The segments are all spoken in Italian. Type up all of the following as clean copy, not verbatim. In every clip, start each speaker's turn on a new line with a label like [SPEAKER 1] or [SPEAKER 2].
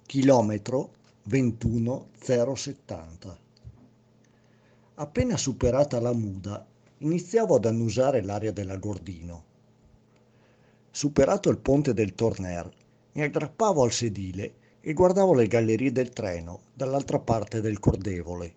[SPEAKER 1] Chilometro 21070. Appena superata la Muda, iniziavo ad annusare l'aria dell'Agordino. Superato il ponte del Torner, mi aggrappavo al sedile e guardavo le gallerie del treno dall'altra parte del cordevole.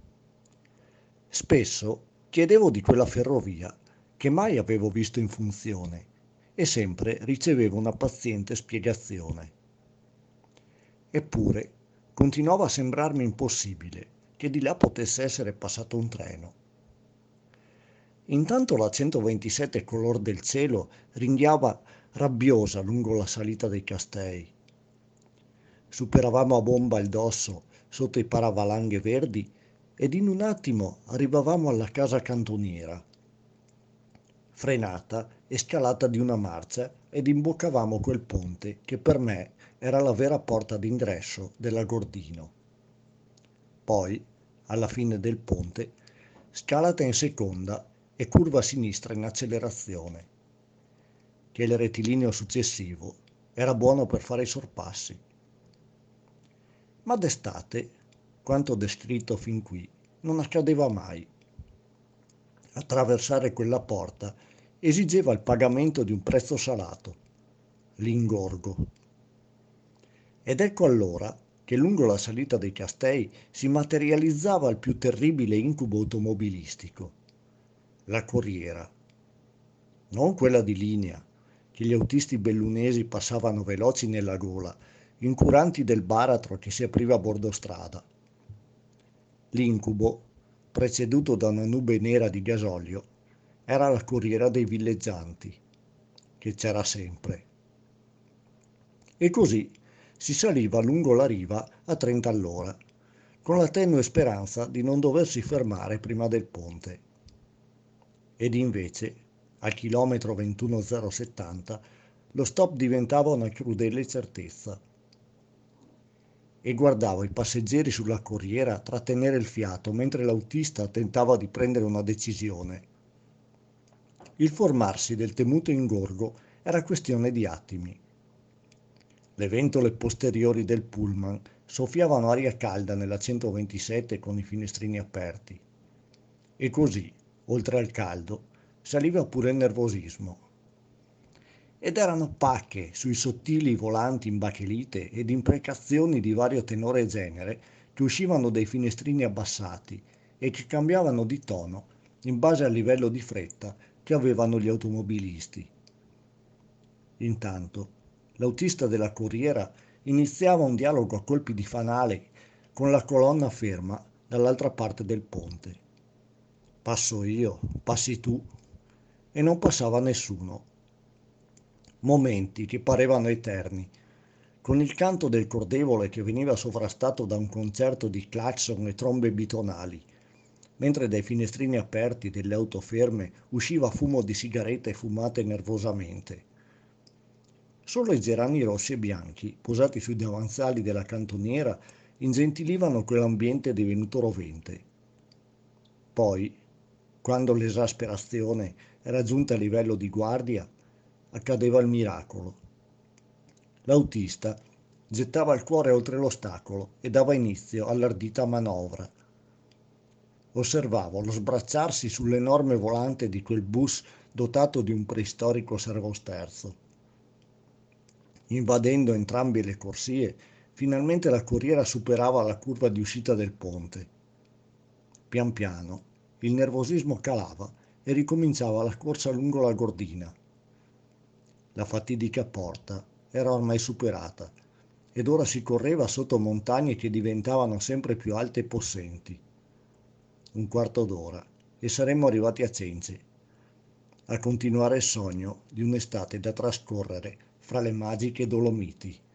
[SPEAKER 1] Spesso chiedevo di quella ferrovia che mai avevo visto in funzione e sempre ricevevo una paziente spiegazione. Eppure continuava a sembrarmi impossibile che di là potesse essere passato un treno. Intanto la 127 color del cielo ringhiava rabbiosa lungo la salita dei Castei. Superavamo a bomba il Dosso sotto i paravalanghe verdi ed in un attimo arrivavamo alla casa cantoniera. Frenata e scalata di una marcia ed imboccavamo quel ponte che per me era la vera porta d'ingresso dell'Agordino. Poi, alla fine del ponte, scalata in seconda e curva a sinistra in accelerazione, che il rettilineo successivo era buono per fare i sorpassi. Ma d'estate, quanto descritto fin qui, non accadeva mai. Attraversare quella porta esigeva il pagamento di un prezzo salato, l'ingorgo. Ed ecco allora che lungo la salita dei Castei si materializzava il più terribile incubo automobilistico, la corriera. Non quella di linea, che gli autisti bellunesi passavano veloci nella gola, incuranti del baratro che si apriva a bordo strada. L'incubo, preceduto da una nube nera di gasolio, era la corriera dei villeggianti, che c'era sempre. E così si saliva lungo la riva a 30 all'ora, con la tenue speranza di non doversi fermare prima del ponte. Ed invece, al chilometro 21070, lo stop diventava una crudele certezza. E guardavo i passeggeri sulla corriera trattenere il fiato mentre l'autista tentava di prendere una decisione. Il formarsi del temuto ingorgo era questione di attimi. Le ventole posteriori del pullman soffiavano aria calda nella 127 con i finestrini aperti. E così, oltre al caldo, saliva pure il nervosismo. Ed erano pacche sui sottili volanti in bachelite ed imprecazioni di vario tenore e genere che uscivano dai finestrini abbassati e che cambiavano di tono in base al livello di fretta che avevano gli automobilisti. Intanto, l'autista della corriera iniziava un dialogo a colpi di fanale con la colonna ferma dall'altra parte del ponte. Passo io, passi tu, e non passava nessuno. Momenti che parevano eterni, con il canto del cordevole che veniva sovrastato da un concerto di clacson e trombe bitonali, mentre dai finestrini aperti delle auto ferme usciva fumo di sigarette fumate nervosamente. Solo i gerani rossi e bianchi, posati sui davanzali della cantoniera, ingentilivano quell'ambiente divenuto rovente. Poi, quando l'esasperazione era giunta a livello di guardia, accadeva il miracolo. L'autista gettava il cuore oltre l'ostacolo e dava inizio all'ardita manovra. Osservavo lo sbracciarsi sull'enorme volante di quel bus dotato di un preistorico servosterzo. Invadendo entrambe le corsie, finalmente la corriera superava la curva di uscita del ponte. Pian piano il nervosismo calava e ricominciava la corsa lungo la Gordina. La fatidica porta era ormai superata ed ora si correva sotto montagne che diventavano sempre più alte e possenti. Un quarto d'ora e saremmo arrivati a Cenci, a continuare il sogno di un'estate da trascorrere fra le magiche Dolomiti.